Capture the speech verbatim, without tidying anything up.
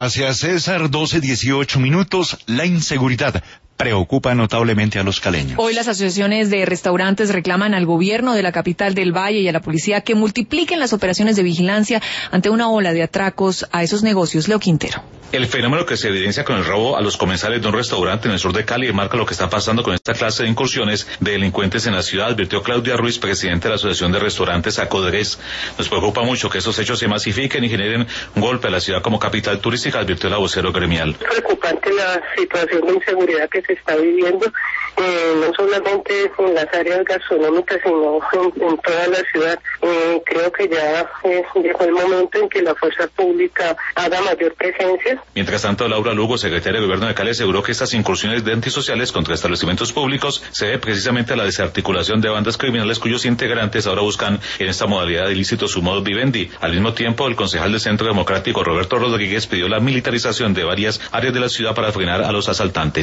Hacia César, doce dieciocho minutos, la inseguridad preocupa notablemente a los caleños. Hoy las asociaciones de restaurantes reclaman al gobierno de la capital del Valle y a la policía que multipliquen las operaciones de vigilancia ante una ola de atracos a esos negocios. Leo Quintero. El fenómeno que se evidencia con el robo a los comensales de un restaurante en el sur de Cali marca lo que está pasando con esta clase de incursiones de delincuentes en la ciudad, advirtió Claudia Ruiz, presidente de la Asociación de Restaurantes Acodres. Nos preocupa mucho que estos hechos se masifiquen y generen un golpe a la ciudad como capital turística, advirtió la vocero gremial. Es preocupante la situación de inseguridad que se está viviendo, eh, no solamente en las áreas gastronómicas, sino en, en toda la ciudad. Eh, creo que ya eh, llegó el momento en que la fuerza pública haga mayor presencia. Mientras tanto, Laura Lugo, secretaria de Gobierno de Cali, aseguró que estas incursiones de antisociales contra establecimientos públicos se debe precisamente a la desarticulación de bandas criminales cuyos integrantes ahora buscan en esta modalidad de ilícito su modus vivendi. Al mismo tiempo, el concejal del Centro Democrático, Roberto Rodríguez, pidió la militarización de varias áreas de la ciudad para frenar a los asaltantes.